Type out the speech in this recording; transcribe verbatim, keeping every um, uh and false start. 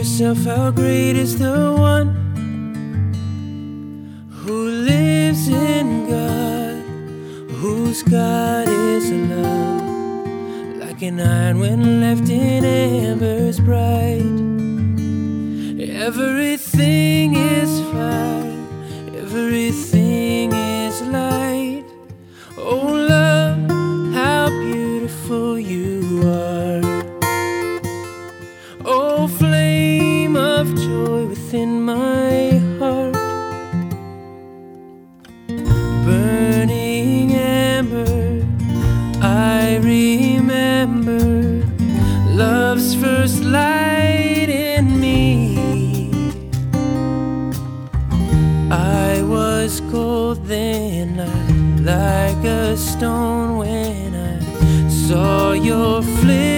yourself, how great is the one who lives in God, whose God is love, like an iron when left in embers bright. Everything is fire, everything is light. Oh love, how beautiful you are. Oh flame of joy within my heart, burning ember, I remember love's first light in me. I was cold then, I like a stone when I saw your flame.